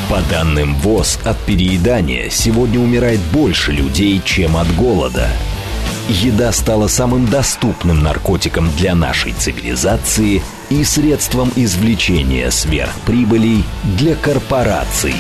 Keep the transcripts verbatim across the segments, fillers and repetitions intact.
По данным ВОЗ, от переедания сегодня умирает больше людей, чем от голода. Еда стала самым доступным наркотиком для нашей цивилизации и средством извлечения сверхприбылей для корпораций.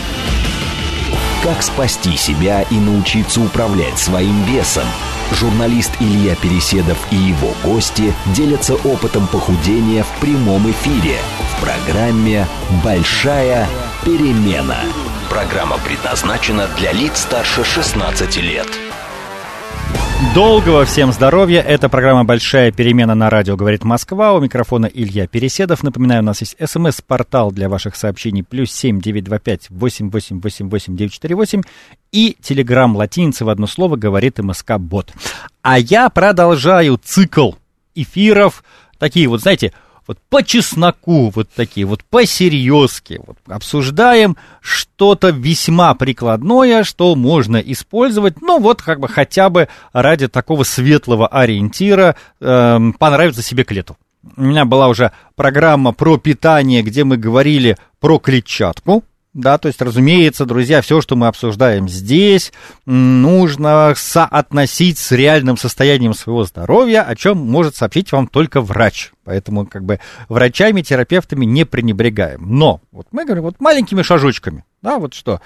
Как спасти себя и научиться управлять своим весом? Журналист Илья Переседов и его гости делятся опытом похудения в прямом эфире в программе «Большая перемена». Программа предназначена для лиц старше шестнадцати лет. Долгого всем здоровья. Это программа «Большая перемена» на радио «Говорит Москва». У микрофона Илья Переседов. Напоминаю, у нас есть смс-портал для ваших сообщений плюс семь девятьсот двадцать пять восемь восемь восемь восемь девять четыре восемь и телеграм латиница в одно слово «Говорит МСК-бот». А я продолжаю цикл эфиров, такие вот, знаете, вот по чесноку, вот такие вот по-серьезки. Вот обсуждаем что-то весьма прикладное, что можно использовать, ну вот как бы хотя бы ради такого светлого ориентира э, понравится себе к лету. У меня была уже программа про питание, где мы говорили про клетчатку. Да, то есть, разумеется, друзья, все, что мы обсуждаем здесь, нужно соотносить с реальным состоянием своего здоровья, о чем может сообщить вам только врач. Поэтому, как бы, врачами, терапевтами не пренебрегаем. Но, вот мы говорим, вот маленькими шажочками, да, вот что,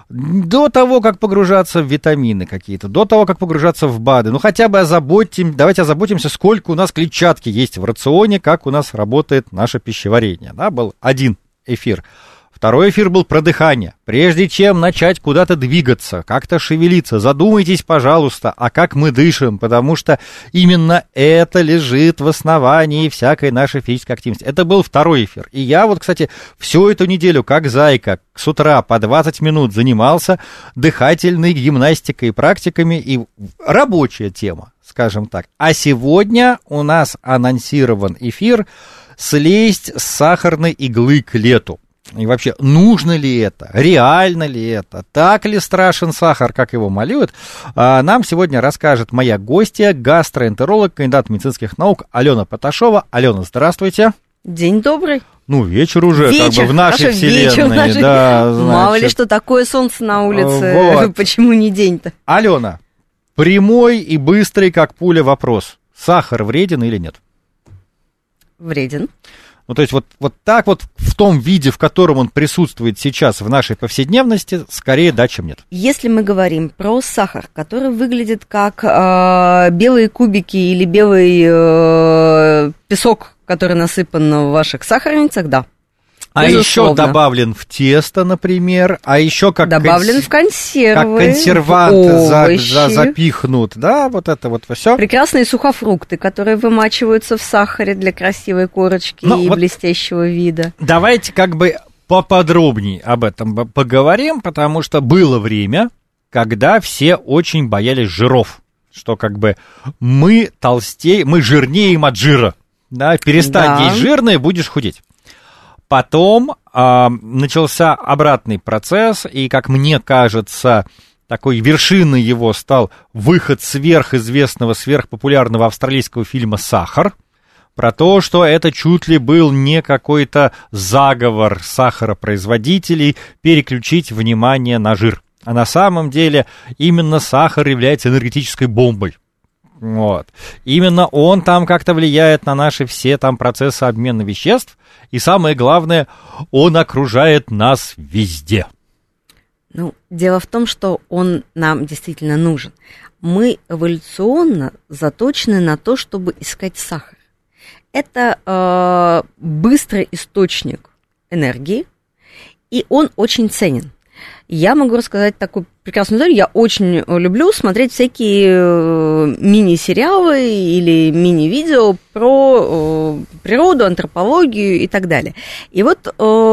до того, как погружаться в витамины какие-то, до того, как погружаться в БАДы, ну, хотя бы озаботим, давайте озаботимся, сколько у нас клетчатки есть в рационе, как у нас работает наше пищеварение, да, был один эфир. Второй эфир был про дыхание. Прежде чем начать куда-то двигаться, как-то шевелиться, задумайтесь, пожалуйста, а как мы дышим, потому что именно это лежит в основании всякой нашей физической активности. Это был второй эфир. И я вот, кстати, всю эту неделю, как зайка, с утра по двадцать минут занимался дыхательной гимнастикой и практиками, и рабочая тема, скажем так. А сегодня у нас анонсирован эфир «Слезть с сахарной иглы к лету». И вообще, нужно ли это, реально ли это, так ли страшен сахар, как его малюют, нам сегодня расскажет моя гостья, гастроэнтеролог, кандидат медицинских наук Алена Поташова. Алена, здравствуйте. День добрый. Ну, вечер уже, вечер, как бы в нашей хорошо, вселенной. Вечер, нашей... Да, Мало ли что, такое солнце на улице, вот. Почему не день-то? Алена, прямой и быстрый, как пуля, вопрос. Сахар вреден или нет? Вреден. Ну, то есть вот, вот так вот в том виде, в котором он присутствует сейчас в нашей повседневности, скорее да, чем нет. Если мы говорим про сахар, который выглядит как э, белые кубики или белый э, песок, который насыпан в ваших сахарницах, да. А безусловно. Еще добавлен в тесто, например, а еще как, добавлен конс... в консервы, как консервант за, овощи. за, запихнут, да, вот это вот все. Прекрасные сухофрукты, которые вымачиваются в сахаре для красивой корочки ну, и вот блестящего вида. Давайте как бы поподробнее об этом поговорим, потому что было время, когда все очень боялись жиров, что как бы мы толстее, мы жирнеем от жира, да, перестань да. есть жирное, будешь худеть. Потом э, начался обратный процесс, и, как мне кажется, такой вершиной его стал выход сверхизвестного, сверхпопулярного австралийского фильма «Сахар», про то, что это чуть ли был не какой-то заговор сахаропроизводителей переключить внимание на жир. А на самом деле именно сахар является энергетической бомбой. Вот. Именно он там как-то влияет на наши все там процессы обмена веществ, и самое главное, он окружает нас везде. Ну, дело в том, что он нам действительно нужен. Мы эволюционно заточены на то, чтобы искать сахар. Это э, быстрый источник энергии, и он очень ценен. Я могу рассказать такую прекрасную историю. Я очень люблю смотреть всякие мини-сериалы или мини-видео про природу, антропологию и так далее. И вот,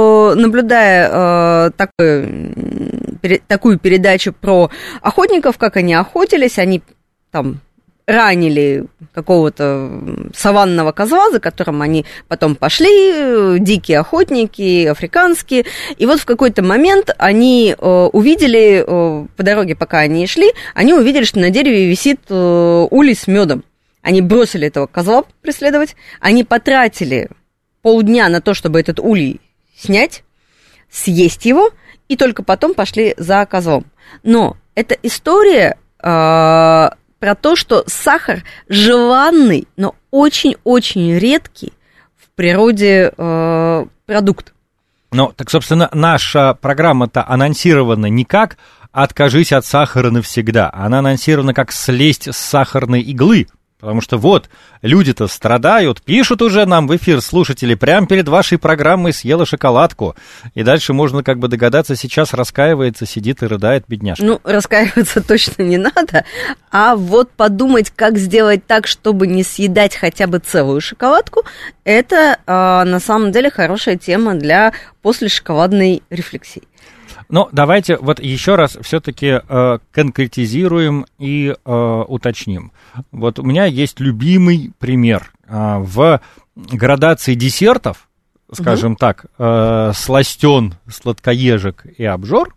наблюдая такую, такую передачу про охотников, как они охотились, они там ранили какого-то саванного козла, за которым они потом пошли, дикие охотники, африканские, и вот в какой-то момент они э, увидели, э, по дороге, пока они шли, они увидели, что на дереве висит э, улей с медом. Они бросили этого козла преследовать, они потратили полдня на то, чтобы этот улей снять, съесть его, и только потом пошли за козлом. Но это история э, про то, что сахар желанный, но очень-очень редкий в природе э, продукт. Ну, так, собственно, наша программа-то анонсирована не как «откажись от сахара навсегда», она анонсирована как «слезть с сахарной иглы». Потому что вот, люди-то страдают, пишут уже нам в эфир слушатели, прямо перед вашей программой съела шоколадку. И дальше можно как бы догадаться, сейчас раскаивается, сидит и рыдает бедняжка. Ну, раскаиваться точно не надо, а вот подумать, как сделать так, чтобы не съедать хотя бы целую шоколадку, это э, на самом деле хорошая тема для послешоколадной рефлексии. Ну, давайте вот еще раз все-таки э, конкретизируем и э, уточним. Вот у меня есть любимый пример. Э, в градации десертов, скажем угу. так, э, сластен, сладкоежек и обжор,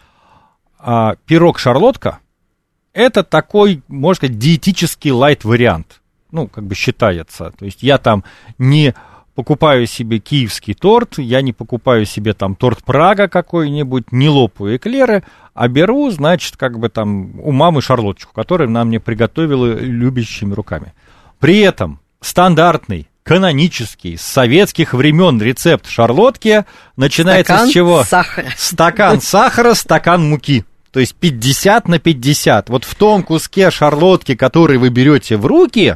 э, пирог-шарлотка – это такой, можно сказать, диетический лайт-вариант. Ну, как бы считается. То есть я там не... покупаю себе киевский торт, я не покупаю себе там торт Прага какой-нибудь, не лопаю эклеры, а беру, значит, как бы там у мамы шарлоточку, которую она мне приготовила любящими руками. При этом стандартный, канонический, с советских времен рецепт шарлотки начинается стакан с чего? Сахара. Стакан сахара, стакан муки. То есть пятьдесят на пятьдесят. Вот в том куске шарлотки, который вы берете в руки...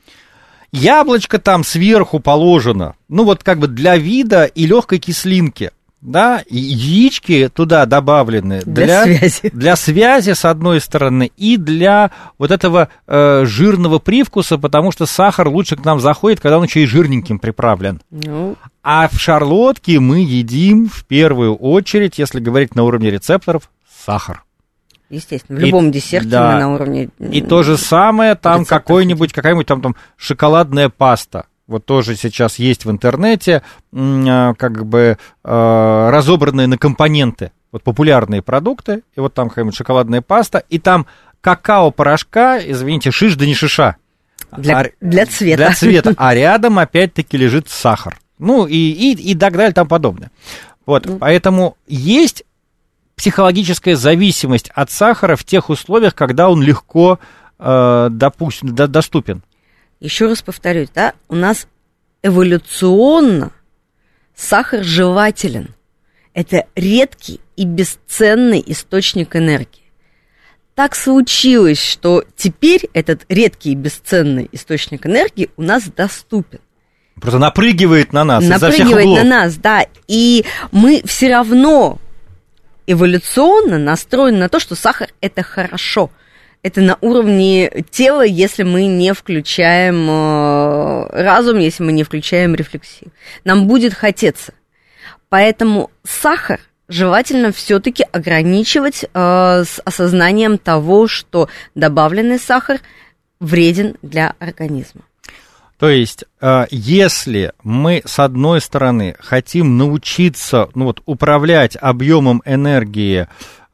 Яблочко там сверху положено, ну вот как бы для вида и легкой кислинки, да, и яички туда добавлены для, для связи. для связи с одной стороны и для вот этого э, жирного привкуса, потому что сахар лучше к нам заходит, когда он еще и жирненьким приправлен. Ну. А в шарлотке мы едим в первую очередь, если говорить на уровне рецепторов, сахар. Естественно, в любом и, десерте да, мы на уровне... И то же самое, там какой-нибудь, какая-нибудь там, там шоколадная паста. Вот тоже сейчас есть в интернете, как бы разобранные на компоненты. Вот популярные продукты, и вот там какая-нибудь шоколадная паста, и там какао-порошка, извините, шиш да не шиша. Для, а, для цвета. Для цвета, а рядом опять-таки лежит сахар. Ну, и, и, и так далее, и тому подобное. Вот, mm. поэтому есть... психологическая зависимость от сахара в тех условиях, когда он легко э, допусть, до, доступен. Еще раз повторюсь, да, у нас эволюционно сахар желателен. Это редкий и бесценный источник энергии. Так случилось, что теперь этот редкий и бесценный источник энергии у нас доступен. Просто напрыгивает на нас из-за всех углов. Напрыгивает на нас, да, и мы все равно... эволюционно настроен на то, что сахар – это хорошо. Это на уровне тела, если мы не включаем э, разум, если мы не включаем рефлексию. Нам будет хотеться. Поэтому сахар желательно все-таки ограничивать э, с осознанием того, что добавленный сахар вреден для организма. То есть, если мы, с одной стороны, хотим научиться, ну вот, управлять объемом энергии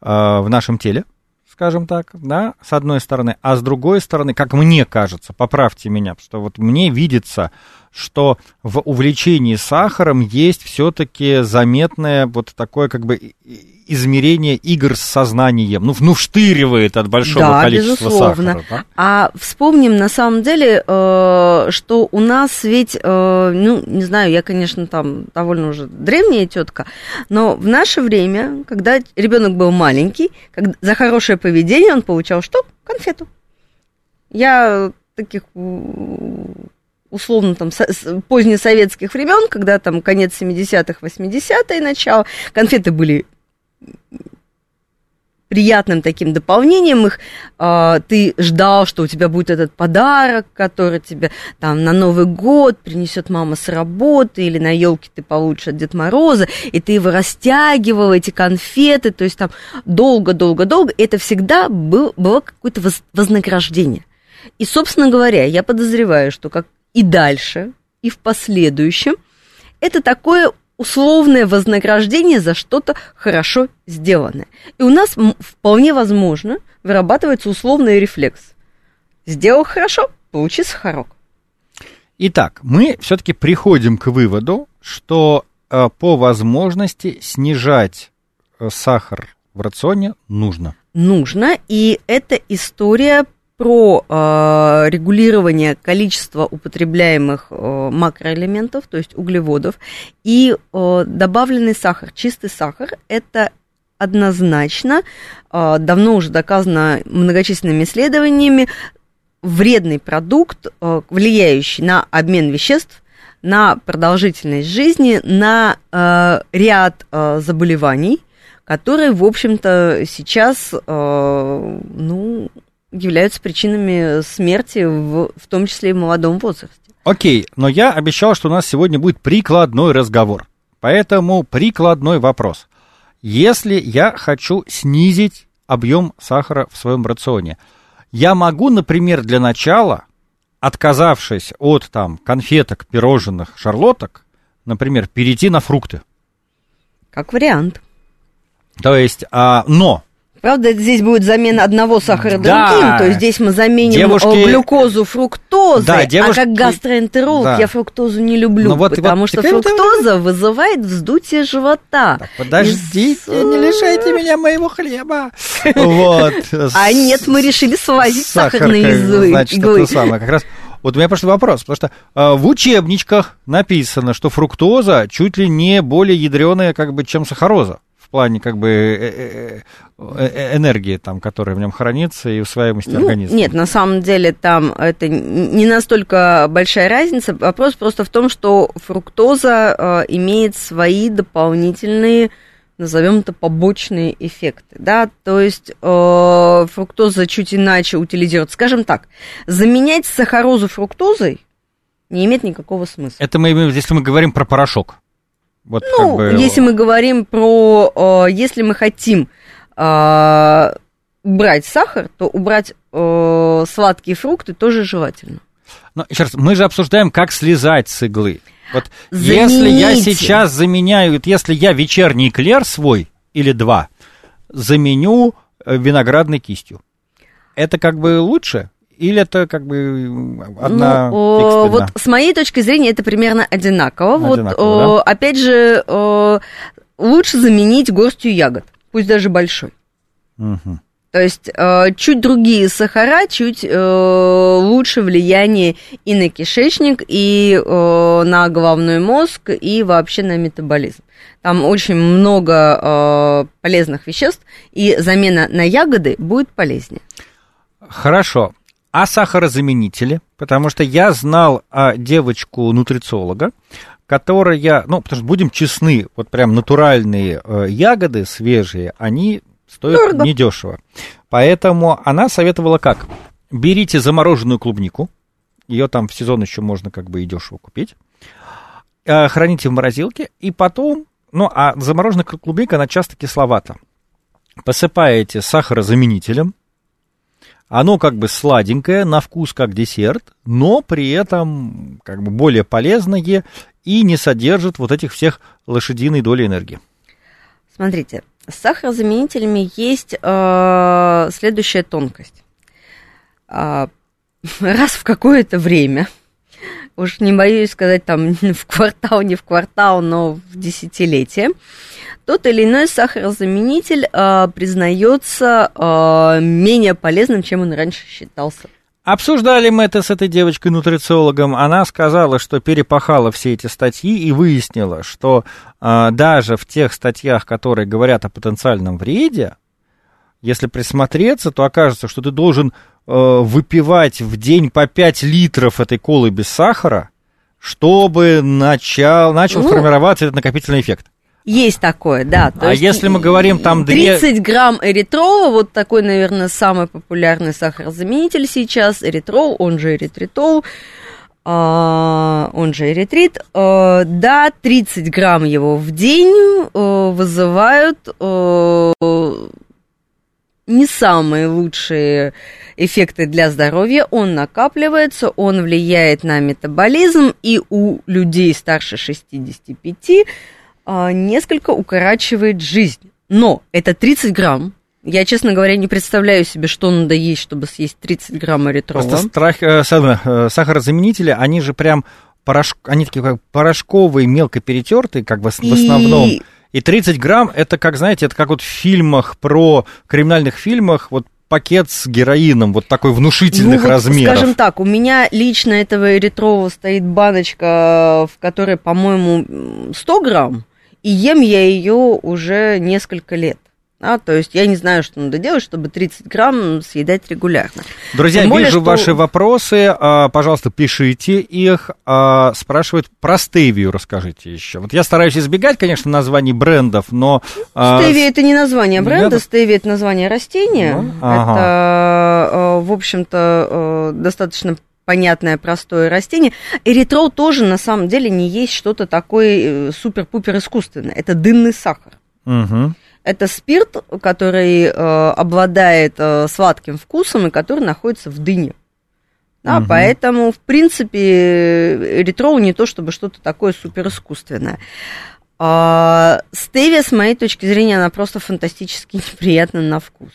в нашем теле, скажем так, да, с одной стороны, а с другой стороны, как мне кажется, поправьте меня, потому что вот мне видится, что в увлечении сахаром есть все-таки заметное вот такое как бы измерение игр с сознанием, ну, ну вштыривает от большого да, количества безусловно. сахара. Да? А вспомним на самом деле, э, что у нас ведь, э, ну, не знаю, я, конечно, там довольно уже древняя тетка, но в наше время, когда ребенок был маленький, когда, за хорошее поведение он получал что? Конфету. Я таких... условно, там, позднесоветских времен, когда там конец семидесятых, восьмидесятые, начало, конфеты были приятным таким дополнением, их э, ты ждал, что у тебя будет этот подарок, который тебе там на Новый год принесет мама с работы, или на елке ты получишь от Деда Мороза, и ты его растягивал, эти конфеты, то есть там долго-долго-долго, это всегда был, было какое-то вознаграждение. И, собственно говоря, я подозреваю, что как и дальше, и в последующем, это такое условное вознаграждение за что-то хорошо сделанное. И у нас вполне возможно вырабатывается условный рефлекс. Сделал хорошо, получи сахарок. Итак, мы все-таки приходим к выводу, что э, по возможности снижать сахар в рационе нужно? Нужно, и это история про э, регулирование количества употребляемых э, макроэлементов, то есть углеводов, и э, добавленный сахар, чистый сахар, это однозначно, э, давно уже доказано многочисленными исследованиями, вредный продукт, э, влияющий на обмен веществ, на продолжительность жизни, на э, ряд э, заболеваний, которые, в общем-то, сейчас, э, ну... являются причинами смерти, в, в том числе и в молодом возрасте. Окей, но я обещал, что у нас сегодня будет прикладной разговор. Поэтому прикладной вопрос. Если я хочу снизить объем сахара в своем рационе, я могу, например, для начала, отказавшись от там, конфеток, пирожных, шарлоток, например, перейти на фрукты? Как вариант. То есть, а, но... Правда, здесь будет замена одного сахара да. другим, то есть здесь мы заменим девушки... глюкозу фруктозой, да, девушки... а как гастроэнтеролог да. я фруктозу не люблю, ну, вот, потому вот, что фруктоза вот... вызывает вздутие живота. Так, подождите, Из... не лишайте меня моего хлеба. А нет, мы решили свозить сахарные иглы. Значит, это самое, как раз... Вот у меня просто вопрос, потому что э, в учебничках написано, что фруктоза чуть ли не более ядреная, как бы, чем сахароза. В плане как бы энергии, там, которая в нем хранится, и усваиваемости ну, организма. Нет, на самом деле там это не настолько большая разница. Вопрос просто в том, что фруктоза э, имеет свои дополнительные, назовем это, побочные эффекты. Да? То есть э, фруктоза чуть иначе утилизируется. Скажем так, заменять сахарозу фруктозой не имеет никакого смысла. Это мы, если мы говорим про порошок. Вот ну, как бы... если мы говорим про, э, если мы хотим э, убрать сахар, то убрать э, сладкие фрукты тоже желательно. Но, еще раз, мы же обсуждаем, как слезать с иглы. Вот если я сейчас заменяю, если я вечерний эклер свой или два заменю виноградной кистью, это как бы лучше? Или это как бы одна ну, фикс вот с моей точки зрения это примерно одинаково. одинаково вот, да? Опять же, лучше заменить горстью ягод, пусть даже большой. Угу. То есть чуть другие сахара, чуть лучше влияние и на кишечник, и на головной мозг, и вообще на метаболизм. Там очень много полезных веществ, и замена на ягоды будет полезнее. Хорошо. А сахарозаменители? Потому что я знал а, девочку-нутрициолога, которая, ну, потому что, будем честны, вот прям натуральные э, ягоды свежие, они стоят дорого. Недешево. Поэтому она советовала как? Берите замороженную клубнику, ее там в сезон еще можно как бы и дешево купить, э, храните в морозилке, и потом, ну, а замороженная клубника, она часто кисловата. Посыпаете сахарозаменителем, оно как бы сладенькое, на вкус как десерт, но при этом как бы более полезное и не содержит вот этих всех лошадиной доли энергии. Смотрите, с сахарозаменителями есть э, следующая тонкость. Э, раз в какое-то время, уж не боюсь сказать там в квартал, не в квартал, но в десятилетие, тот или иной сахарозаменитель э, признается э, менее полезным, чем он раньше считался. Обсуждали мы это с этой девочкой-нутрициологом. Она сказала, что перепахала все эти статьи и выяснила, что э, даже в тех статьях, которые говорят о потенциальном вреде, если присмотреться, то окажется, что ты должен э, выпивать в день по пять литров этой колы без сахара, чтобы начал, начал ну, формироваться этот накопительный эффект. Есть такое, да. То а есть если мы говорим там тридцать грамм эритрола, вот такой, наверное, самый популярный сахарозаменитель сейчас, эритрол, он же эритритол, он же эритрит, да, тридцать грамм его в день вызывают не самые лучшие эффекты для здоровья, он накапливается, он влияет на метаболизм, и у людей старше шестидесяти пяти несколько укорачивает жизнь. Но это тридцать грамм. Я, честно говоря, не представляю себе, что надо есть, чтобы съесть тридцать грамм эритрола. Просто страх, э, сахарозаменители, они же прям порошк, они такие как порошковые, мелко перетертые, как бы в основном. И тридцать грамм, это как, знаете, это как вот в фильмах про, криминальных фильмах, вот пакет с героином, вот такой внушительных ну, вот, размеров. Скажем так, у меня лично этого эритрового стоит баночка, в которой, по-моему, сто грамм, и ем я ее уже несколько лет. А, то есть я не знаю, что надо делать, чтобы тридцать грамм съедать регулярно. Друзья, более, вижу что... ваши вопросы. А, пожалуйста, пишите их. А, спрашивают про стевию, расскажите еще. Вот я стараюсь избегать, конечно, названий брендов, но... А... Стевия это не название бренда, Нет? стевия это название растения. Ну, ага. Это, в общем-то, достаточно понятное, простое растение. Эритрол тоже, на самом деле, не есть что-то такое супер-пупер искусственное. Это дынный сахар. Угу. Это спирт, который э, обладает э, сладким вкусом и который находится в дыне. Да, угу. Поэтому, в принципе, эритрол не то чтобы что-то такое суперискусственное. А, стевия, с моей точки зрения, она просто фантастически неприятна на вкус.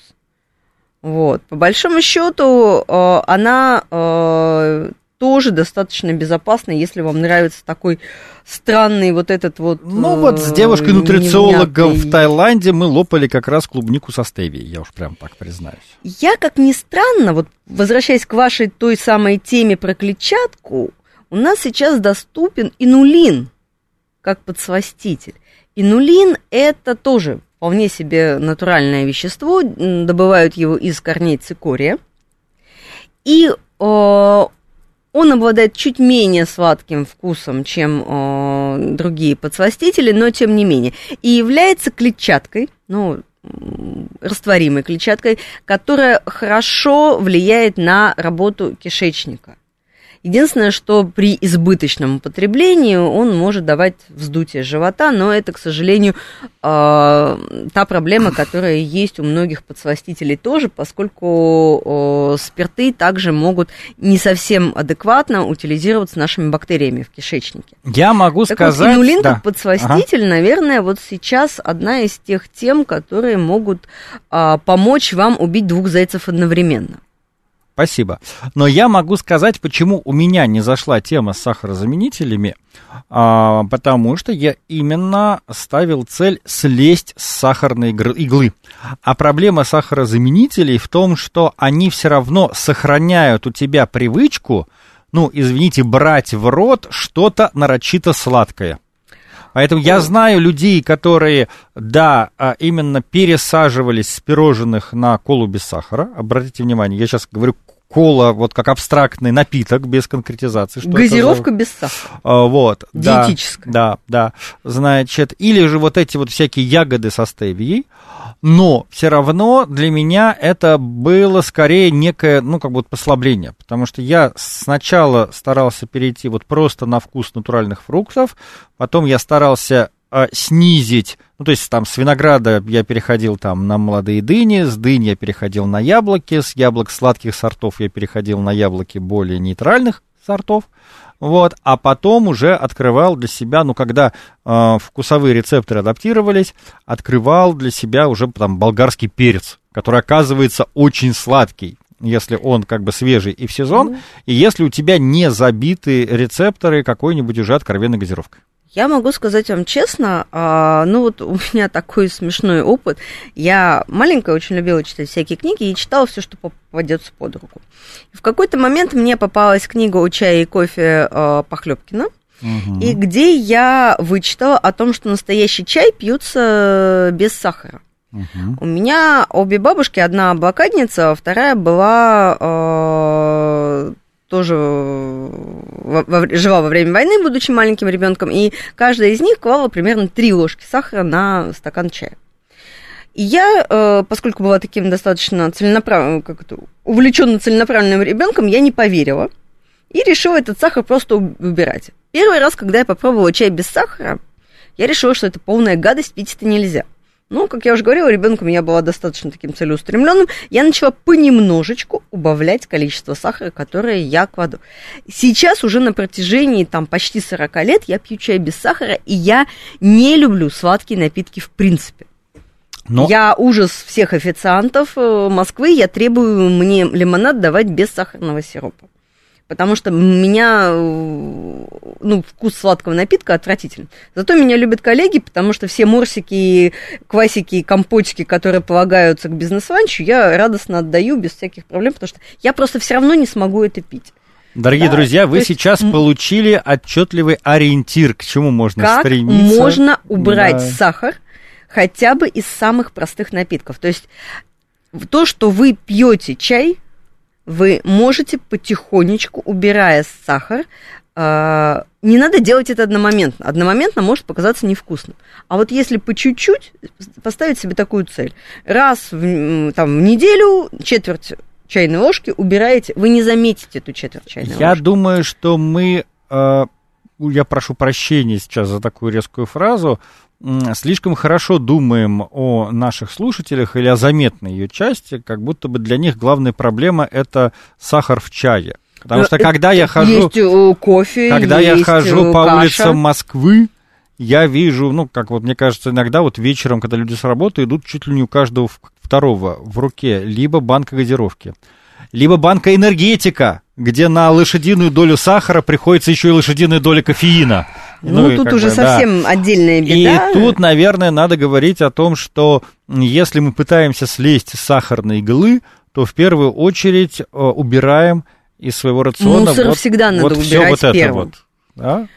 Вот. По большому счету, э, она э, тоже достаточно безопасна, если вам нравится такой странный вот этот вот... Ну э, вот с девушкой-нутрициологом в Таиланде мы лопали как раз клубнику со стевией, я уж прям так признаюсь. Я, как ни странно, вот возвращаясь к вашей той самой теме про клетчатку, у нас сейчас доступен инулин как подсластитель. Инулин – это тоже вполне себе натуральное вещество, добывают его из корней цикория, и... Э, он обладает чуть менее сладким вкусом, чем э, другие подсластители, но тем не менее. И является клетчаткой, ну, растворимой клетчаткой, которая хорошо влияет на работу кишечника. Единственное, что при избыточном употреблении он может давать вздутие живота, но это, к сожалению, та проблема, которая есть у многих подсластителей тоже, поскольку спирты также могут не совсем адекватно утилизироваться нашими бактериями в кишечнике. Я могу так сказать... Вот, инулин да. как подсластитель, ага. наверное, вот сейчас одна из тех тем, которые могут помочь вам убить двух зайцев одновременно. Спасибо. Но я могу сказать, почему у меня не зашла тема с сахарозаменителями, а, потому что я именно ставил цель слезть с сахарной иглы. А проблема сахарозаменителей в том, что они все равно сохраняют у тебя привычку, ну, извините, брать в рот что-то нарочито сладкое. Поэтому я знаю людей, которые, да, именно пересаживались с пирожных на колу без сахара. Обратите внимание, я сейчас говорю кола, вот как абстрактный напиток, без конкретизации. Что газировка это за... без сахара. А, вот. Диетическая. Да, да, да. Значит, или же вот эти вот всякие ягоды со стевией. Но все равно для меня это было скорее некое, ну, как бы вот послабление, потому что я сначала старался перейти вот просто на вкус натуральных фруктов, потом я старался а, снизить, ну, то есть там с винограда я переходил там на молодые дыни, с дынь я переходил на яблоки, с яблок сладких сортов я переходил на яблоки более нейтральных сортов. Вот, а потом уже открывал для себя, ну, когда э, вкусовые рецепторы адаптировались, открывал для себя уже там болгарский перец, который оказывается очень сладкий, если он как бы свежий и в сезон, mm-hmm. и если у тебя не забиты рецепторы какой-нибудь уже откровенной газировкой. Я могу сказать вам честно, а, ну вот у меня такой смешной опыт. Я маленькая очень любила читать всякие книги и читала все, что попадется под руку. И в какой-то момент мне попалась книга «У чая и кофе» а, Похлёбкина, угу. и где я вычитала о том, что настоящий чай пьется без сахара. Угу. У меня обе бабушки, одна блокадница, а вторая была... А, тоже во, во, жила во время войны, будучи маленьким ребенком, и каждая из них клала примерно три ложки сахара на стакан чая. И я, э, поскольку была таким достаточно целенаправленным, как это, увлеченным целенаправленным ребенком, я не поверила и решила этот сахар просто убирать. Первый раз, когда я попробовала чай без сахара, я решила, что это полная гадость, пить это нельзя. Ну, как я уже говорила, ребенок у меня была достаточно таким целеустремленным. Я начала понемножечку убавлять количество сахара, которое я кладу. Сейчас уже на протяжении там, почти сорок лет я пью чай без сахара, и я не люблю сладкие напитки в принципе. Но... Я ужас всех официантов Москвы, я требую мне лимонад давать без сахарного сиропа. потому что у меня, ну, вкус сладкого напитка отвратительный. Зато меня любят коллеги, потому что все морсики, квасики, компотики, которые полагаются к бизнес-ланчу, я радостно отдаю без всяких проблем, потому что я просто все равно не смогу это пить. Дорогие да, друзья, вы есть, сейчас получили отчетливый ориентир, к чему можно как стремиться. Как можно убрать да. сахар хотя бы из самых простых напитков. То есть то, что вы пьете чай, вы можете потихонечку, убирая сахар, э, не надо делать это одномоментно. Одномоментно может показаться невкусным. А вот если по чуть-чуть поставить себе такую цель, раз в, там, в неделю четверть чайной ложки убираете, вы не заметите эту четверть чайной Я ложки. Я думаю, что мы, э, я прошу прощения сейчас за такую резкую фразу, слишком хорошо думаем о наших слушателях или о заметной ее части, как будто бы для них главная проблема – это сахар в чае. Потому что когда я хожу, есть кофе, когда есть я хожу по каша. улицам Москвы, я вижу, ну, как вот мне кажется, иногда вот вечером, когда люди с работы идут, чуть ли не у каждого второго в руке либо банка газировки, либо банка энергетика, где на лошадиную долю сахара приходится еще и лошадиная доля кофеина. Ну, ну тут уже бы, совсем да. отдельная беда. И тут, наверное, надо говорить о том, что если мы пытаемся слезть с сахарной иглы, то в первую очередь убираем из своего рациона мусор вот, всегда надо вот убирать все вот первым. это вот. Да?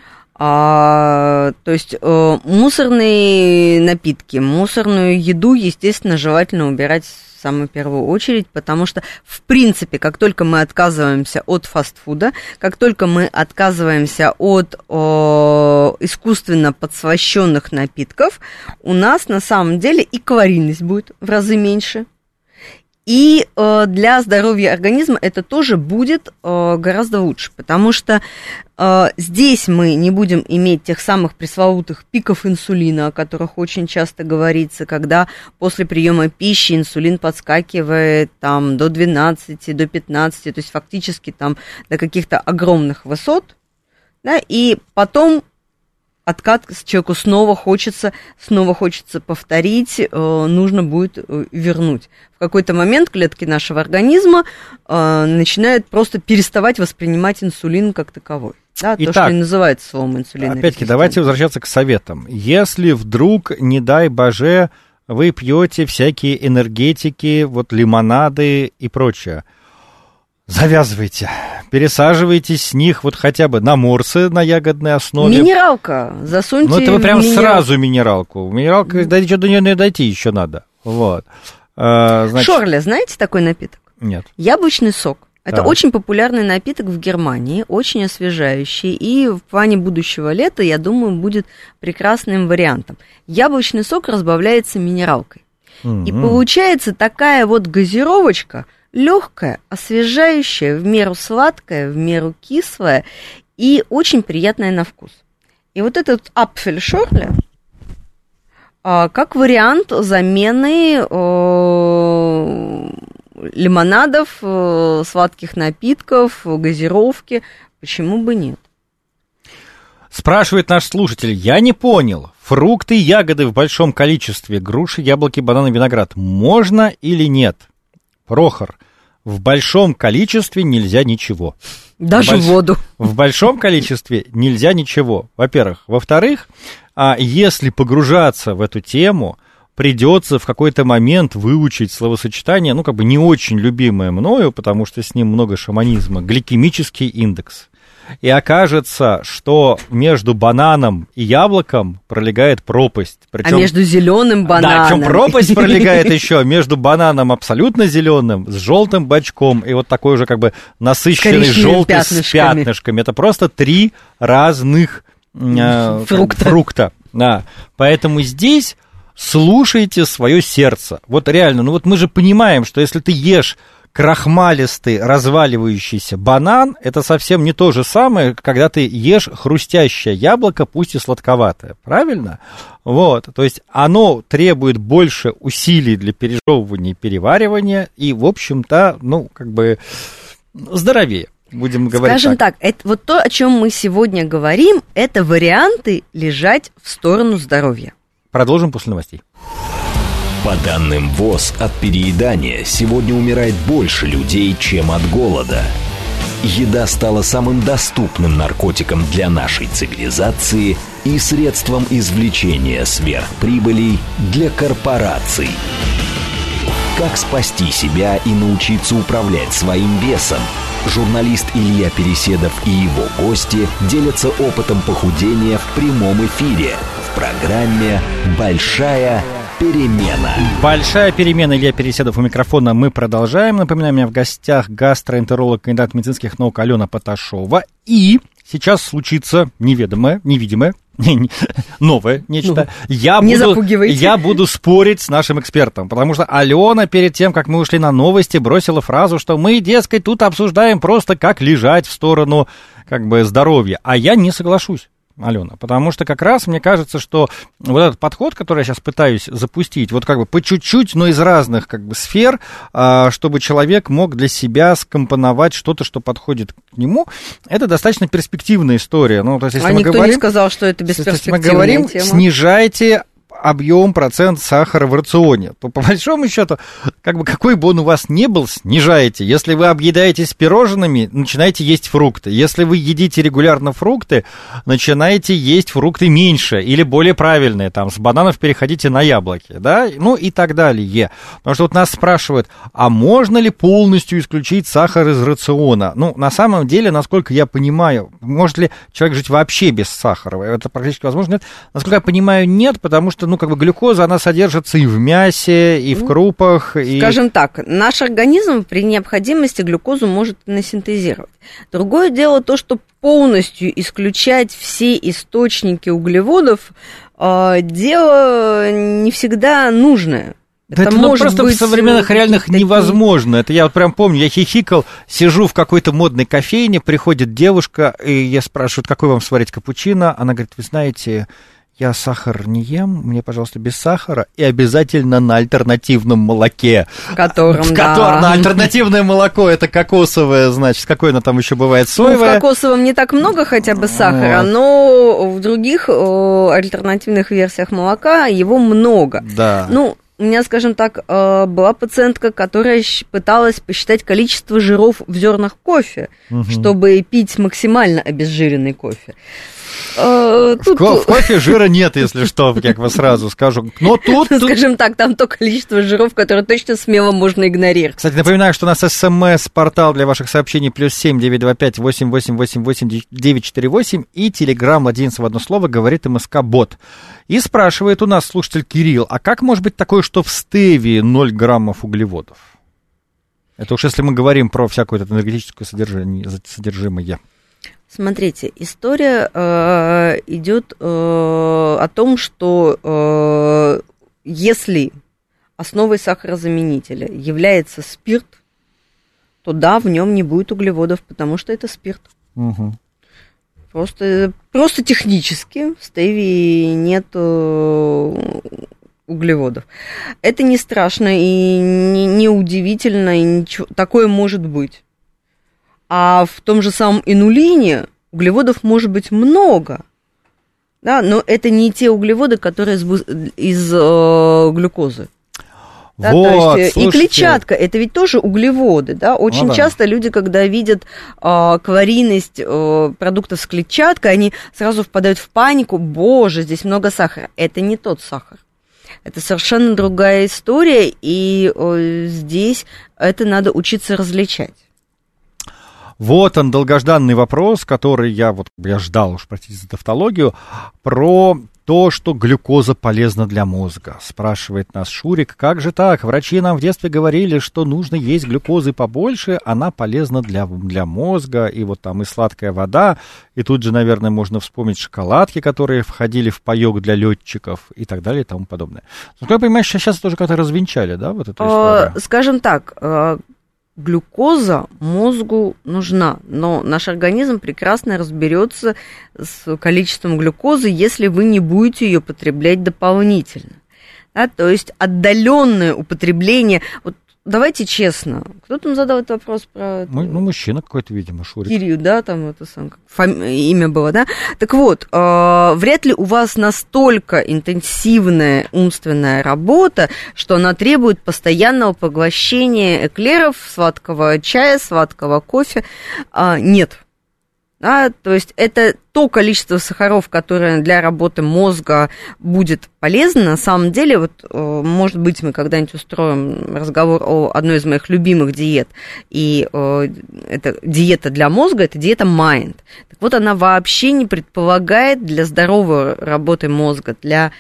А, то есть э, мусорные напитки, мусорную еду, естественно, желательно убирать в самую первую очередь, потому что, в принципе, как только мы отказываемся от фастфуда, как только мы отказываемся от э, искусственно подслащенных напитков, у нас на самом деле и калорийность будет в разы меньше. И э, для здоровья организма это тоже будет э, гораздо лучше, потому что э, здесь мы не будем иметь тех самых пресловутых пиков инсулина, о которых очень часто говорится, когда после приема пищи инсулин подскакивает там, до двенадцати, до пятнадцати, то есть фактически там, до каких-то огромных высот, да, и потом откат человеку снова хочется, снова хочется повторить, э, нужно будет э, вернуть. В какой-то момент клетки нашего организма э, начинают просто переставать воспринимать инсулин как таковой. Да, Итак, то, что и называется словом инсулин. Опять-таки, давайте возвращаться к советам. Если вдруг, не дай боже, вы пьете всякие энергетики, вот лимонады и прочее, завязывайте, пересаживайтесь с них вот хотя бы на морсы на ягодной основе. Минералка, засуньте. Ну, это вы прям минерал... сразу минералку. Минералка, да, еще до нее дойти еще надо. Вот. А, значит... Шорля, знаете такой напиток? Нет. Яблочный сок. Это так. очень популярный напиток в Германии, очень освежающий, и в плане будущего лета, я думаю, будет прекрасным вариантом. Яблочный сок разбавляется минералкой. Mm-hmm. И получается такая вот газировочка, легкая, освежающая, в меру сладкая, в меру кислая и очень приятная на вкус. И вот этот апфельшорле как вариант замены лимонадов, сладких напитков, газировки, почему бы нет? Спрашивает наш слушатель, я не понял, фрукты, ягоды в большом количестве, груши, яблоки, бананы, виноград, можно или нет? Прохор, в большом количестве нельзя ничего. Даже в больш... воду. В большом количестве нельзя ничего, во-первых. Во-вторых, если погружаться в эту тему, придется в какой-то момент выучить словосочетание, ну, как бы не очень любимое мною, потому что с ним много шаманизма, гликемический индекс. И окажется, что между бананом и яблоком пролегает пропасть. Причем, а между зеленым бананом. Да, причем пропасть пролегает еще между бананом абсолютно зеленым, с желтым бочком, и вот такой уже как бы насыщенный желтый с пятнышками. Это просто три разных э, фрукта. фрукта. Да. Поэтому здесь слушайте свое сердце. Вот реально, ну вот мы же понимаем, что если ты ешь крахмалистый, разваливающийся банан, это совсем не то же самое, когда ты ешь хрустящее яблоко, пусть и сладковатое, правильно? Вот, то есть оно требует больше усилий для пережевывания и переваривания, и, в общем-то, ну, как бы здоровее. Будем говорить Скажем так. так, это, вот то, о чем мы сегодня говорим, это варианты лежать в сторону здоровья. Продолжим после новостей. По данным ВОЗ, от переедания сегодня умирает больше людей, чем от голода. Еда стала самым доступным наркотиком для нашей цивилизации и средством извлечения сверхприбылей для корпораций. Как спасти себя и научиться управлять своим весом? Журналист Илья Переседов и его гости делятся опытом похудения в прямом эфире в программе «Большая перемена». Большая перемена. Илья Переседов у микрофона. Мы продолжаем. Напоминаю, у меня в гостях гастроэнтеролог, кандидат медицинских наук Алена Поташова. И сейчас случится неведомое, невидимое, новое нечто. Ну, я, не буду, запугивайте. я буду спорить с нашим экспертом, потому что Алена перед тем, как мы ушли на новости, бросила фразу, что мы, дескать, тут обсуждаем просто, как лежать в сторону как бы здоровья. А я не соглашусь, Алена, потому что как раз мне кажется, что вот этот подход, который я сейчас пытаюсь запустить, вот как бы по чуть-чуть, но из разных как бы сфер, чтобы человек мог для себя скомпоновать что-то, что подходит к нему, это достаточно перспективная история. Ну, то есть, если а мы никто говорим, не сказал, что это бесперспективная если мы говорим, тема. Снижайте объем, процент сахара в рационе, то по большому счету, как бы какой бы он у вас ни был, снижаете. Если вы объедаетесь пирожными, начинаете есть фрукты. Если вы едите регулярно фрукты, начинаете есть фрукты меньше или более правильные. Там, с бананов переходите на яблоки, да, ну и так далее. Потому что вот нас спрашивают, а можно ли полностью исключить сахар из рациона? Ну, на самом деле, насколько я понимаю, может ли человек жить вообще без сахара? Это практически возможно? Нет. Насколько я понимаю, нет, потому что ну, как бы глюкоза, она содержится и в мясе, и в крупах. И... Скажем так, наш организм при необходимости глюкозу может насинтезировать. Другое дело то, что полностью исключать все источники углеводов, дело не всегда нужное. Да это, это ну, может просто быть в современных реальных такие... невозможно. Это я вот прям помню, я хихикал, сижу в какой-то модной кофейне, приходит девушка, и я спрашиваю, какой вам сварить капучино? Она говорит, вы знаете... Я сахар не ем, мне, пожалуйста, без сахара и обязательно на альтернативном молоке. В котором, в да. котором, на альтернативное молоко, это кокосовое, значит, какое оно там еще бывает, соевое. Ну, в кокосовом не так много хотя бы сахара, вот. Но в других о, альтернативных версиях молока его много. Да. Ну, у меня, скажем так, была пациентка, которая пыталась посчитать количество жиров в зернах кофе, угу. чтобы пить максимально обезжиренный кофе. Тут... В кофе жира нет, если что, как бы сразу скажу. Но тут, тут... Скажем так, там то количество жиров, которое точно смело можно игнорировать. Кстати, напоминаю, что у нас СМС-портал для ваших сообщений плюс семь девятьсот двадцать пять восемь восемь восемь восемь девять четыре восемь и Телеграм «Ладинцев в одно слово» говорит МСК-бот. И спрашивает у нас слушатель Кирилл, а как может быть такое, что в стевии ноль граммов углеводов? Это уж если мы говорим про всякое это энергетическое содержание, содержимое. Смотрите, история э, идет э, о том, что э, если основой сахарозаменителя является спирт, то да, в нем не будет углеводов, потому что это спирт. Угу. Просто, просто технически в стевии нет э, углеводов. Это не страшно и не, не удивительно, и ничего, такое может быть. А в том же самом инулине углеводов может быть много, да, но это не те углеводы, которые из, из э, глюкозы. Да, вот, то есть, слушайте. И клетчатка, это ведь тоже углеводы, да, очень ну, часто да. люди, когда видят э, калорийность э, продуктов с клетчаткой, они сразу впадают в панику, боже, здесь много сахара. Это не тот сахар. Это совершенно другая история, и э, здесь это надо учиться различать. Вот он, долгожданный вопрос, который я вот я ждал, уж простите за тавтологию, про то, что глюкоза полезна для мозга. Спрашивает нас Шурик, как же так? Врачи нам в детстве говорили, что нужно есть глюкозы побольше, она полезна для, для мозга, и вот там и сладкая вода, и тут же, наверное, можно вспомнить шоколадки, которые входили в паёк для летчиков и так далее и тому подобное. Но, как я понимаю, сейчас тоже как-то развенчали, да, вот эту историю? Скажем так, глюкоза мозгу нужна, но наш организм прекрасно разберется с количеством глюкозы, если вы не будете ее потреблять дополнительно. Да, то есть отдаленное употребление, вот давайте честно. Кто там задал этот вопрос про... Мы, ну, мужчина какой-то, видимо, Шурик. Кирилл, да, там это сам, фами... имя было, да? Так вот, э, вряд ли у вас настолько интенсивная умственная работа, что она требует постоянного поглощения эклеров, сладкого чая, сладкого кофе. Э, нет. Да, то есть это то количество сахаров, которое для работы мозга будет полезно. На самом деле, вот, может быть, мы когда-нибудь устроим разговор о одной из моих любимых диет. И это диета для мозга, это диета Mind. Так вот, она вообще не предполагает для здоровой работы мозга, для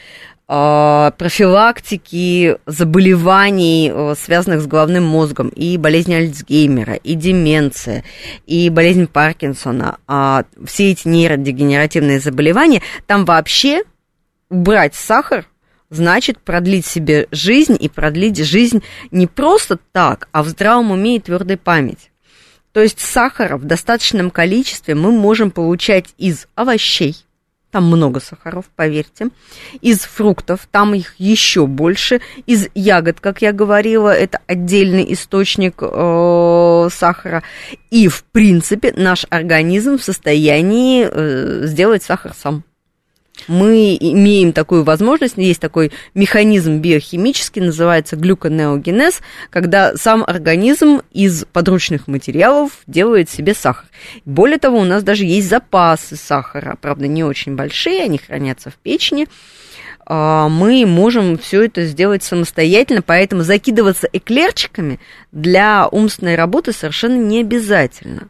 профилактики заболеваний, связанных с головным мозгом, и болезнь Альцгеймера, и деменция, и болезнь Паркинсона, а все эти нейродегенеративные заболевания, там вообще убрать сахар значит продлить себе жизнь, и продлить жизнь не просто так, а в здравом уме и твердой памяти. То есть сахара в достаточном количестве мы можем получать из овощей, там много сахаров, поверьте, из фруктов, там их еще больше, из ягод, как я говорила, это отдельный источник э, сахара, и, в принципе, наш организм в состоянии э, сделать сахар сам. Мы имеем такую возможность, есть такой механизм биохимический, называется глюконеогенез, когда сам организм из подручных материалов делает себе сахар. Более того, у нас даже есть запасы сахара, правда, не очень большие, они хранятся в печени. Мы можем все это сделать самостоятельно, поэтому закидываться эклерчиками для умственной работы совершенно не обязательно.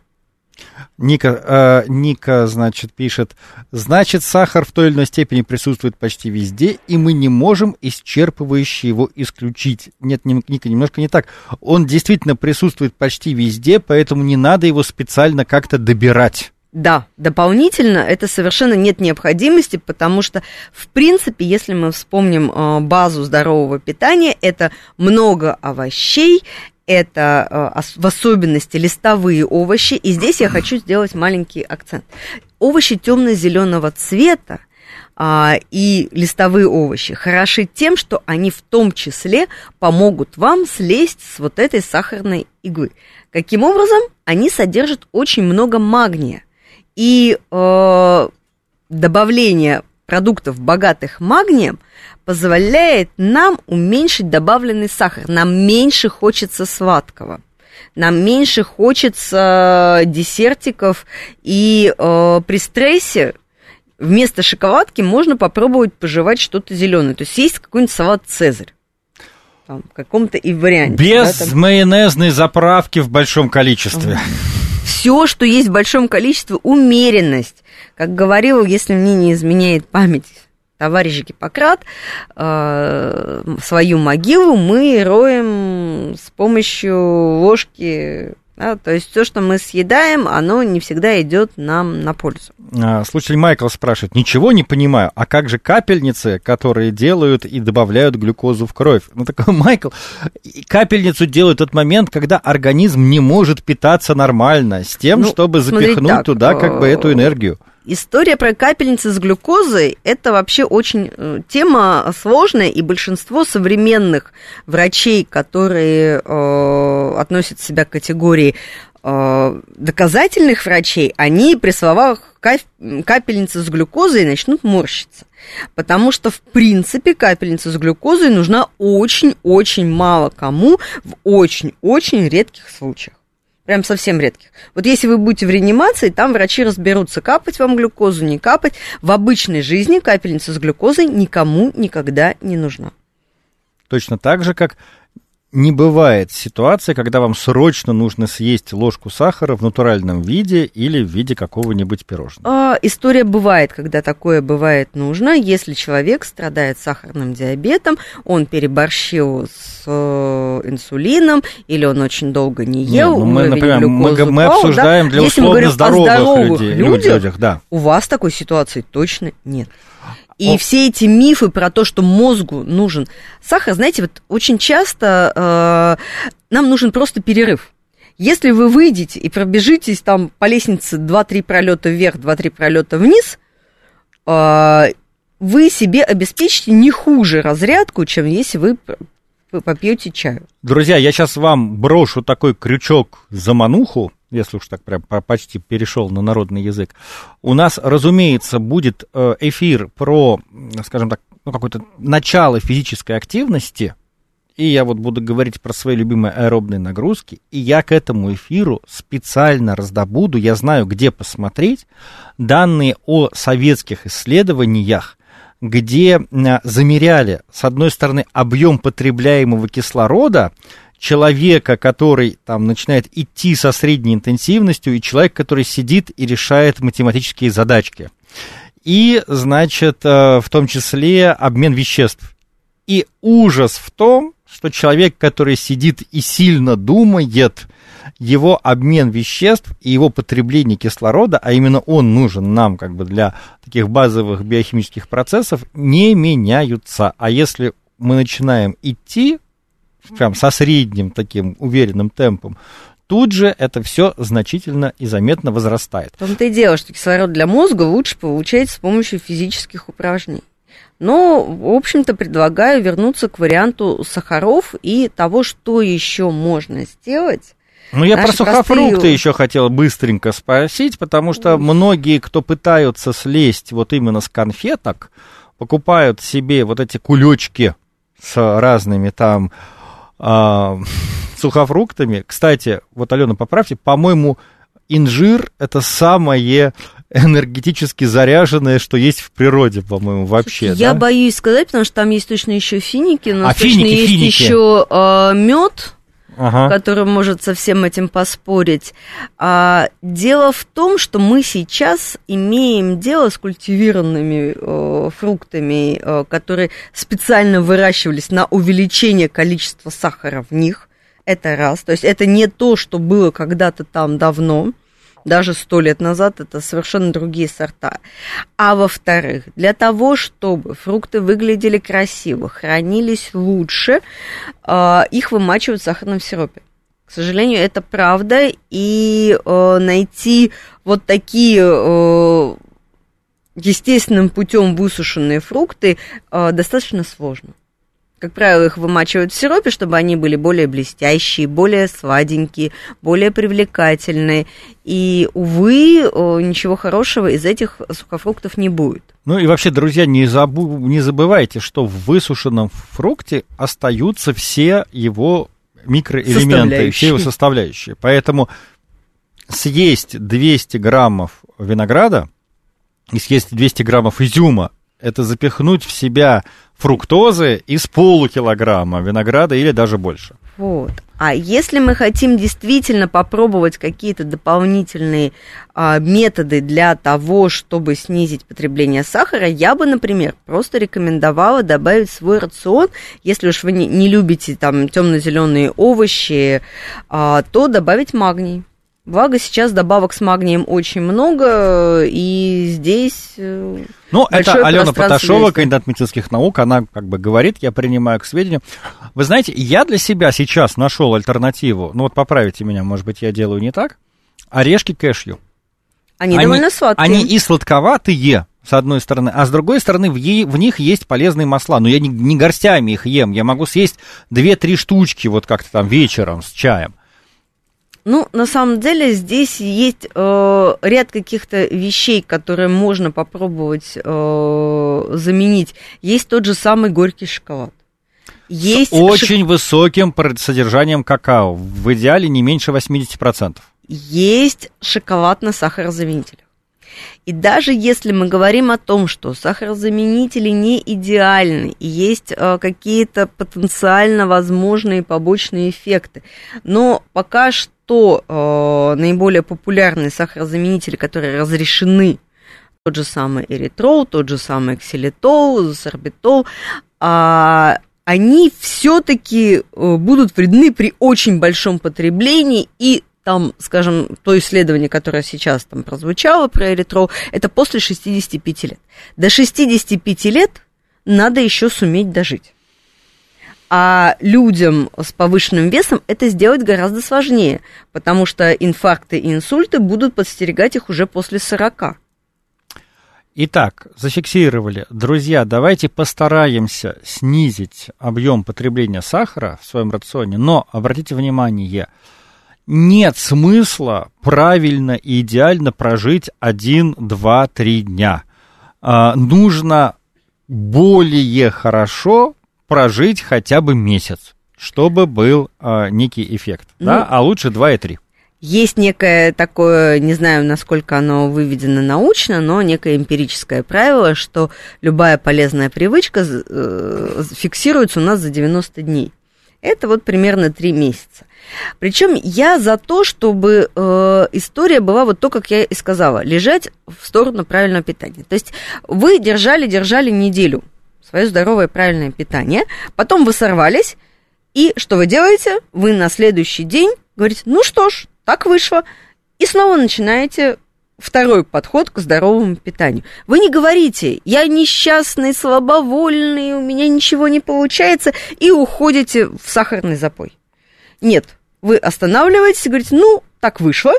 Ника, э, Ника, значит, пишет, значит, сахар в той или иной степени присутствует почти везде, и мы не можем исчерпывающе его исключить. Нет, Ника, немножко не так. Он действительно присутствует почти везде, поэтому не надо его специально как-то добирать. Да, дополнительно это совершенно нет необходимости, потому что, в принципе, если мы вспомним э, базу здорового питания, это много овощей, это в особенности листовые овощи, и здесь я хочу сделать маленький акцент. Овощи темно-зеленого цвета а, и листовые овощи хороши тем, что они в том числе помогут вам слезть с вот этой сахарной иглы. Каким образом? Они содержат очень много магния, и э, добавление продуктов, богатых магнием, позволяет нам уменьшить добавленный сахар. Нам меньше хочется сладкого, нам меньше хочется десертиков, и э, при стрессе вместо шоколадки можно попробовать пожевать что-то зеленое. То есть есть какой-нибудь салат «Цезарь». Там, в каком-то и варианте. Без да, там... майонезной заправки в большом количестве. Все, что есть в большом количестве, умеренность. Как говорил, если мне не изменяет память, товарищ Гиппократ, э, свою могилу мы роем с помощью ложки. Да, то есть все, что мы съедаем, оно не всегда идет нам на пользу. Слушатель Майкл спрашивает, ничего не понимаю, а как же капельницы, которые делают и добавляют глюкозу в кровь? Ну, такой, Майкл, капельницу делают в тот момент, когда организм не может питаться нормально, с тем, ну, чтобы запихнуть так, туда как бы эту энергию. История про капельницы с глюкозой – это вообще очень тема сложная, и большинство современных врачей, которые э, относят себя к категории э, доказательных врачей, они при словах капельница с глюкозой начнут морщиться. Потому что, в принципе, капельница с глюкозой нужна очень-очень мало кому в очень-очень редких случаях. Прям совсем редких. Вот если вы будете в реанимации, там врачи разберутся, капать вам глюкозу, не капать. В обычной жизни капельница с глюкозой никому никогда не нужна. Точно так же, как не бывает ситуации, когда вам срочно нужно съесть ложку сахара в натуральном виде или в виде какого-нибудь пирожного. А, история бывает, когда такое бывает нужно, если человек страдает сахарным диабетом, он переборщил с э, инсулином, или он очень долго не ел, Нет, ну мы, например, мы, мы обсуждаем да? для если условно здоровых, здоровых людей, людях, людях, да. У вас такой ситуации точно нет. И О. все эти мифы про то, что мозгу нужен сахар, знаете, вот очень часто э, нам нужен просто перерыв. Если вы выйдете и пробежитесь там по лестнице два-три пролета вверх, два-три пролета вниз, э, вы себе обеспечите не хуже разрядку, чем если вы вы попьете чаю. Друзья, я сейчас вам брошу такой крючок-замануху, если уж так прям почти перешел на народный язык. У нас, разумеется, будет эфир про, скажем так, ну, какое-то начало физической активности, и я вот буду говорить про свои любимые аэробные нагрузки, и я к этому эфиру специально раздобуду, я знаю, где посмотреть, данные о советских исследованиях, где замеряли, с одной стороны, объем потребляемого кислорода человека, который там начинает идти со средней интенсивностью, и человек, который сидит и решает математические задачки. И, значит, в том числе обмен веществ. И ужас в том, что человек, который сидит и сильно думает, его обмен веществ и его потребление кислорода, а именно он нужен нам как бы для таких базовых биохимических процессов, не меняются. А если мы начинаем идти прям со средним таким уверенным темпом, тут же это все значительно и заметно возрастает. В том-то и дело, что кислород для мозга лучше получать с помощью физических упражнений. Но, в общем-то, предлагаю вернуться к варианту сахаров и того, что еще можно сделать. Ну, я про сухофрукты простые... еще хотел быстренько спросить, потому что многие, кто пытаются слезть вот именно с конфеток, покупают себе вот эти кулечки с разными там а, сухофруктами. Кстати, вот, Алена, поправьте, по-моему, инжир – это самое энергетически заряженное, что есть в природе, по-моему, вообще. Я да? боюсь сказать, потому что там есть точно еще финики, но а точно финики, есть финики. еще э, мед. Ага. Который может со всем этим поспорить. А, дело в том, что мы сейчас имеем дело с культивированными э, фруктами, э, которые специально выращивались на увеличение количества сахара в них. Это раз. То есть это не то, что было когда-то там давно. Даже сто лет назад это совершенно другие сорта. А во-вторых, для того, чтобы фрукты выглядели красиво, хранились лучше, их вымачивают в сахарном сиропе. К сожалению, это правда, и найти вот такие естественным путем высушенные фрукты достаточно сложно. Как правило, их вымачивают в сиропе, чтобы они были более блестящие, более сладенькие, более привлекательные. И, увы, ничего хорошего из этих сухофруктов не будет. Ну и вообще, друзья, не, забу... не забывайте, что в высушенном фрукте остаются все его микроэлементы, все его составляющие. Поэтому съесть двести граммов винограда и съесть двести граммов изюма, это запихнуть в себя фруктозы из полукилограмма винограда или даже больше. Вот. А если мы хотим действительно попробовать какие-то дополнительные а, методы для того, чтобы снизить потребление сахара, я бы, например, просто рекомендовала добавить в свой рацион, если уж вы не, не любите там темно-зеленые овощи, а, то добавить магний. Благо, сейчас добавок с магнием очень много, и здесь... Ну, это Алена Поташова, есть. Кандидат медицинских наук, она как бы говорит, я принимаю к сведению. Вы знаете, я для себя сейчас нашел альтернативу, ну вот поправите меня, может быть, я делаю не так, орешки кэшью. Они, они довольно сладкие. Они и сладковатые, с одной стороны, а с другой стороны, в, е- в них есть полезные масла, но я не, не горстями их ем, я могу съесть две-три штучки вот как-то там вечером с чаем. Ну, на самом деле, здесь есть э, ряд каких-то вещей, которые можно попробовать э, заменить. Есть тот же самый горький шоколад. Есть с очень шок... высоким содержанием какао, в идеале не меньше восемьдесят процентов. Есть шоколад на сахарозаменителях. И даже если мы говорим о том, что сахарозаменители не идеальны, и есть э, какие-то потенциально возможные побочные эффекты, но пока что э, наиболее популярные сахарозаменители, которые разрешены, тот же самый эритрол, тот же самый ксилитол, сорбитол, э, они все-таки э, будут вредны при очень большом потреблении, и там, скажем, то исследование, которое сейчас там прозвучало про эритрол, это после шестидесяти пяти лет. До шестидесяти пяти лет надо еще суметь дожить. А людям с повышенным весом это сделать гораздо сложнее, потому что инфаркты и инсульты будут подстерегать их уже после сорока. Итак, зафиксировали. Друзья, давайте постараемся снизить объем потребления сахара в своем рационе, но обратите внимание, нет смысла правильно и идеально прожить один, два, три дня. А, нужно более хорошо прожить хотя бы месяц, чтобы был а, некий эффект, ну, да? А лучше два и три. Есть некое такое, не знаю, насколько оно выведено научно, но некое эмпирическое правило, что любая полезная привычка э, фиксируется у нас за девяносто дней. Это вот примерно три месяца. Причем я за то, чтобы э, история была вот то, как я и сказала, лежать в сторону правильного питания. То есть вы держали, держали неделю свое здоровое правильное питание, потом вы сорвались, и что вы делаете? Вы на следующий день говорите, ну что ж, так вышло, и снова начинаете второй подход к здоровому питанию. Вы не говорите, я несчастный, слабовольный, у меня ничего не получается, и уходите в сахарный запой. Нет, вы останавливаетесь и говорите, ну, так вышло,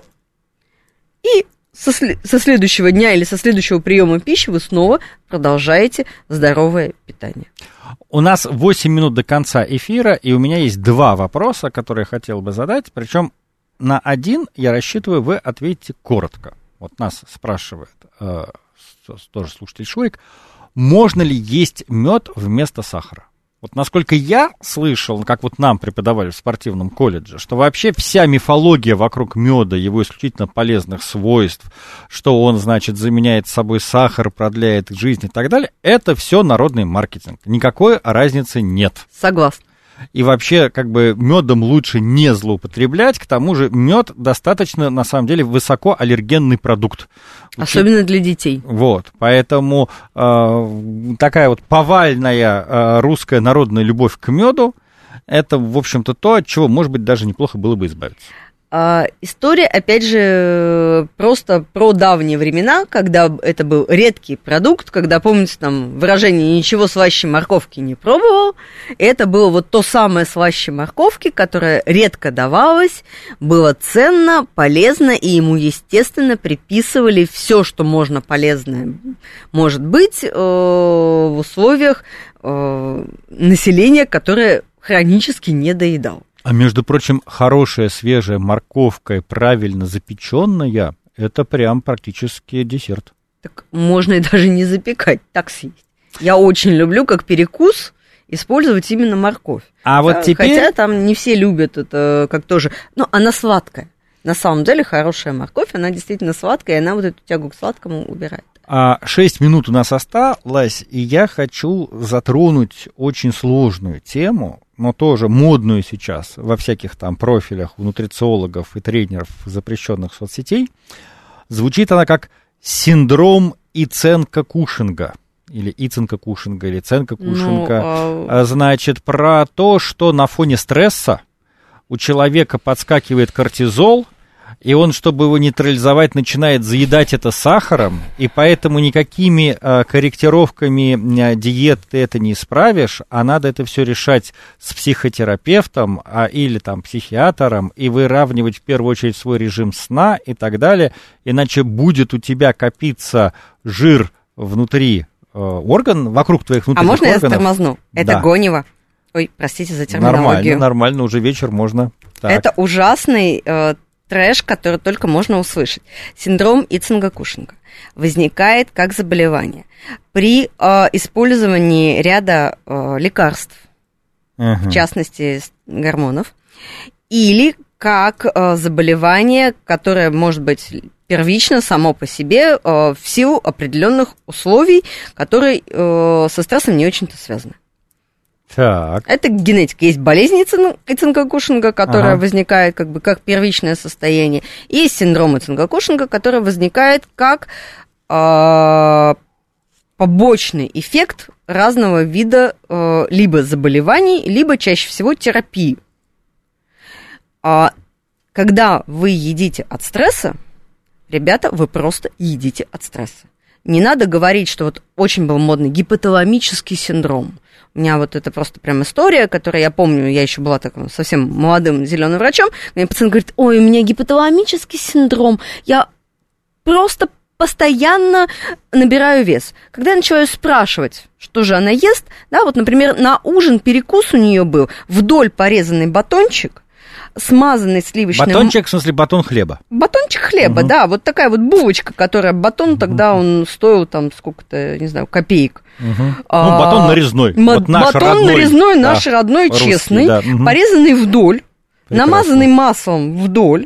и со, со следующего дня или со следующего приема пищи вы снова продолжаете здоровое питание. У нас восемь минут до конца эфира, и у меня есть два вопроса, которые я хотел бы задать, причем на один, я рассчитываю, вы ответите коротко. Вот нас спрашивает э, тоже слушатель Шурик, можно ли есть мед вместо сахара? Вот насколько я слышал, как вот нам преподавали в спортивном колледже, что вообще вся мифология вокруг меда, его исключительно полезных свойств, что он, значит, заменяет собой сахар, продляет жизнь и так далее, это все народный маркетинг. Никакой разницы нет. Согласна. И вообще, как бы, медом лучше не злоупотреблять, к тому же мед достаточно, на самом деле, высокоаллергенный продукт. Особенно для детей. Вот, поэтому э, такая вот повальная э, русская народная любовь к меду, это, в общем-то, то, от чего, может быть, даже неплохо было бы избавиться. А, история, опять же, просто про давние времена, когда это был редкий продукт, когда, помните, там выражение «ничего слаще морковки не пробовал», это было вот то самое слаще морковки, которое редко давалось, было ценно, полезно, и ему, естественно, приписывали все, что можно полезное может быть э, в условиях э, населения, которое хронически не доедало. А между прочим, хорошая свежая морковка и правильно запеченная, это прям практически десерт. Так можно и даже не запекать, так съесть. Я очень люблю как перекус использовать именно морковь. А вот теперь... Хотя там не все любят это как тоже. Но она сладкая. На самом деле хорошая морковь, она действительно сладкая, и она вот эту тягу к сладкому убирает. Шесть минут у нас осталось, и я хочу затронуть очень сложную тему, но тоже модную сейчас во всяких там профилях у нутрициологов и тренеров запрещенных соцсетей. Звучит она как синдром Иценко-Кушинга. Или Иценко-Кушинга, или Ценко-Кушинга. Ну, а... Значит, про то, что на фоне стресса у человека подскакивает кортизол, и он, чтобы его нейтрализовать, начинает заедать это сахаром, и поэтому никакими э, корректировками э, диет ты это не исправишь, а надо это все решать с психотерапевтом а, или там психиатром, и выравнивать в первую очередь свой режим сна и так далее, иначе будет у тебя копиться жир внутри э, орган, вокруг твоих внутренних органов. А можно органов. Я тормозну? Это да. гонево. Ой, простите за терминологию. Нормально, нормально, уже вечер можно. Так. Это ужасный... Э, трэш, который только можно услышать. Синдром Иценко-Кушинга возникает как заболевание при э, использовании ряда э, лекарств, uh-huh. в частности гормонов, или как э, заболевание, которое может быть первично само по себе э, в силу определенных условий, которые э, со стрессом не очень-то связаны. Так. Это генетика. Есть болезнь Иценко-Кушинга, которая ага. возникает как бы как первичное состояние. И есть синдром Иценко-Кушинга, который возникает как э, побочный эффект разного вида э, либо заболеваний, либо чаще всего терапии. А когда вы едите от стресса, ребята, вы просто едите от стресса. Не надо говорить, что вот очень был модный гипоталамический синдром. У меня вот это просто прям история, которую я помню, я еще была таким совсем молодым зеленым врачом. Мне пациент говорит, ой, у меня гипоталамический синдром, я просто постоянно набираю вес. Когда я начала ее спрашивать, что же она ест, да, вот, например, на ужин перекус у нее был вдоль порезанный батончик, смазанный сливочным... Батончик, в смысле батон хлеба? Батончик хлеба, угу. да, вот такая вот булочка, которая, батон тогда он стоил там сколько-то, не знаю, копеек. Угу. А, ну, батон нарезной. М- вот наш батон родной, нарезной, да, наш родной, русский, честный, да. Угу. порезанный вдоль, прекрасно. Намазанный маслом вдоль,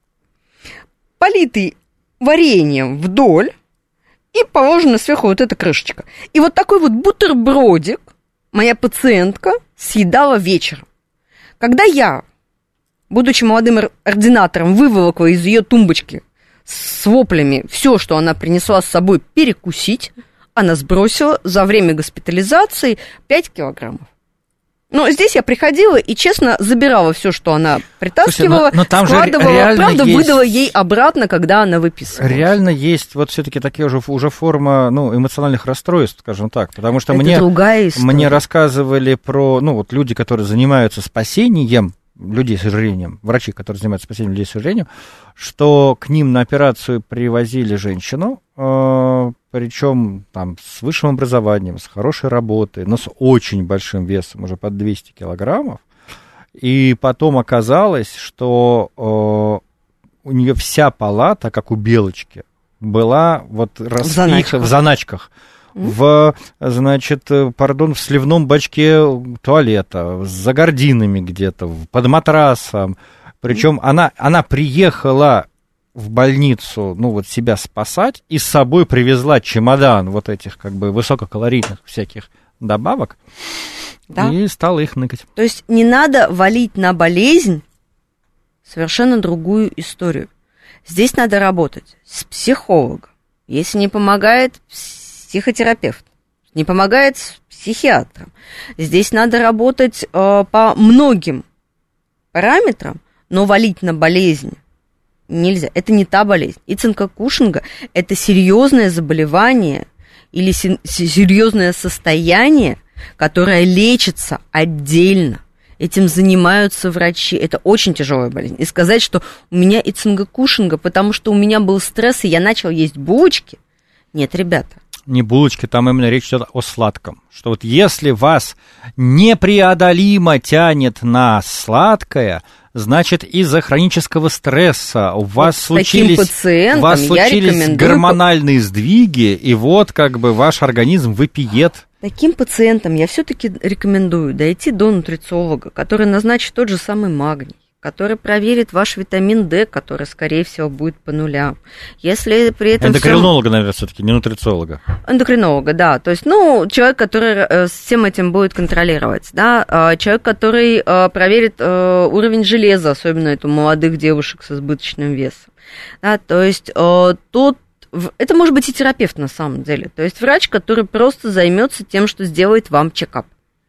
политый вареньем вдоль, и положена сверху вот эта крышечка. И вот такой вот бутербродик моя пациентка съедала вечером. Когда я, будучи молодым ординатором, выволокла из ее тумбочки с воплями все, что она принесла с собой перекусить, она сбросила за время госпитализации пять килограммов. Но здесь я приходила и, честно, забирала все, что она притаскивала, Слушай, но, но там складывала, правда, есть... выдала ей обратно, когда она выписывала. Реально есть вот все-таки такие уже, уже форма, ну, эмоциональных расстройств, скажем так, потому что Это мне, другая история. Мне рассказывали про, ну, вот люди, которые занимаются спасением людей с ожирением, врачи, которые занимаются спасением людей с ожирением, что к ним на операцию привозили женщину, э, причем там с высшим образованием, с хорошей работой, но с очень большим весом, уже под двести килограммов, и потом оказалось, что э, у нее вся палата, как у Белочки, была вот распиха в заначках. В, значит, пардон, в сливном бачке туалета, за гардинами где-то, под матрасом. Причем она, она приехала в больницу, ну, вот себя спасать, и с собой привезла чемодан вот этих, как бы, высококалорийных всяких добавок, да. И стала их ныкать. То есть не надо валить на болезнь совершенно другую историю. Здесь надо работать с психологом. Если не помогает психотерапевт, не помогает с психиатром. Здесь надо работать э, по многим параметрам, но валить на болезнь нельзя. Это не та болезнь. Ицинга-Кушинга – это серьезное заболевание или се- серьезное состояние, которое лечится отдельно. Этим занимаются врачи. Это очень тяжелая болезнь. И сказать, что у меня ицинга-Кушинга, потому что у меня был стресс, и я начал есть булочки. Нет, ребята. Не булочки, там именно речь идет о сладком. Что вот если вас непреодолимо тянет на сладкое, значит, из-за хронического стресса у вас вот случились, у вас случились гормональные сдвиги, и вот как бы ваш организм вопиет. Таким пациентам я все-таки рекомендую дойти до нутрициолога, который назначит тот же самый магний, который проверит ваш витамин D, который, скорее всего, будет по нулям. Если при этом эндокринолога, всем... наверное, все-таки, не нутрициолога. Эндокринолога, да. То есть, ну, человек, который с всем этим будет контролировать, да. Человек, который проверит уровень железа, особенно это у молодых девушек с избыточным весом. Да, то есть, тут это может быть и терапевт на самом деле. То есть, врач, который просто займется тем, что сделает вам чекап.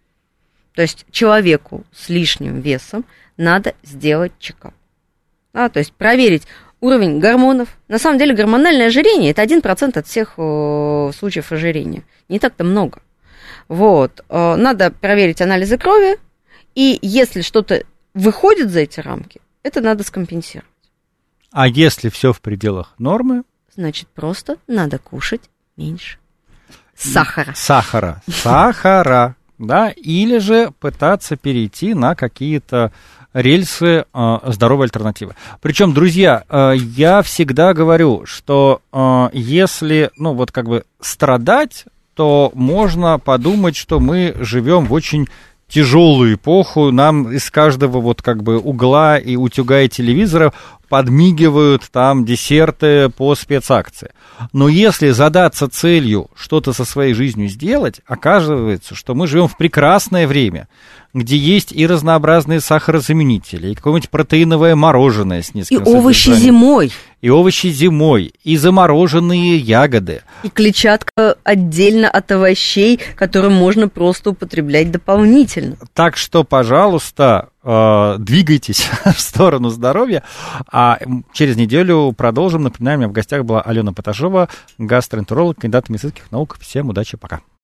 То есть, человеку с лишним весом надо сделать чекап. А, то есть проверить уровень гормонов. На самом деле гормональное ожирение – это один процент от всех э, случаев ожирения. Не так-то много. Вот. Э, надо проверить анализы крови, и если что-то выходит за эти рамки, это надо скомпенсировать. А если все в пределах нормы? Значит, просто надо кушать меньше сахара. Сахара. Сахара. Да, или же пытаться перейти на какие-то рельсы э, здоровой альтернативы. Причем, друзья, э, я всегда говорю, что э, если, ну, вот как бы страдать, то можно подумать, что мы живем в очень тяжелую эпоху, нам из каждого вот как бы угла и утюга и телевизора подмигивают там десерты по спецакции. Но если задаться целью что-то со своей жизнью сделать, оказывается, что мы живем в прекрасное время, где есть и разнообразные сахарозаменители, и какое-нибудь протеиновое мороженое с низким содержанием. И овощи зимой. И овощи зимой, и замороженные ягоды. И клетчатка отдельно от овощей, которые можно просто употреблять дополнительно. Так что, пожалуйста, двигайтесь в сторону здоровья. А через неделю продолжим. Напоминаю, у меня в гостях была Алена Поташова, гастроэнтеролог, кандидат медицинских наук. Всем удачи, пока.